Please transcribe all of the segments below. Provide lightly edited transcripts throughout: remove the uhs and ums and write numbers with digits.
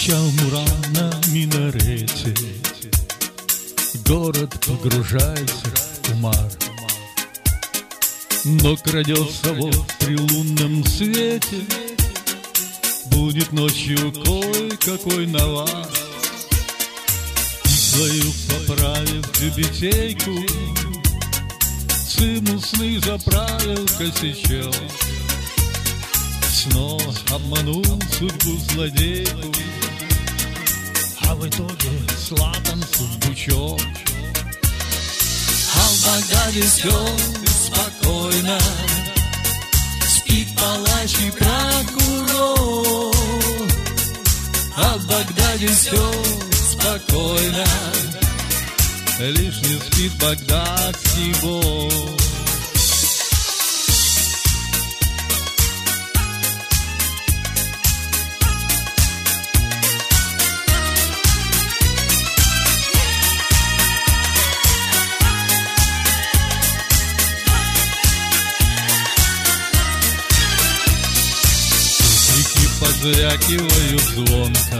Чалмура на минарете, город погружается в кумар, но крадется вот при лунном свете, будет ночью кой-какой навар. Свою поправив тюбетейку, цимусный заправил косячок, снова обманул судьбу злодейку, а в итоге сладом судьбучок. А в Багдаде все спокойно, спит палач и прокурор. А в Багдаде все спокойно, лишь не спит багдадский вор. Позвякивают звонко,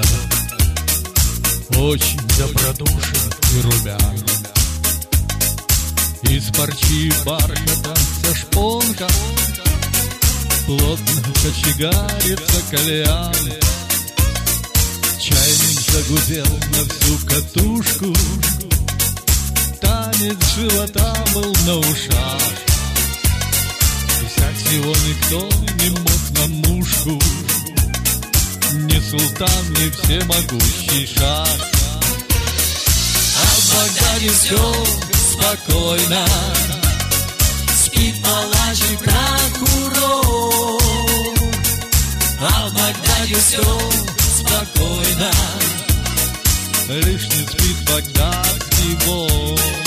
очень добродушен и румян. Из парчи бархата вся шпонка, плотно кочегарится кальян. Чайник загудел на всю катушку, танец живота был на ушах. И всего никто не мог на мушку, ни султан, ни всемогущий шах. А в Багдаде все спокойно, спит палач и прокурор. А в Багдаде все спокойно, лишь не спит багдадский вор.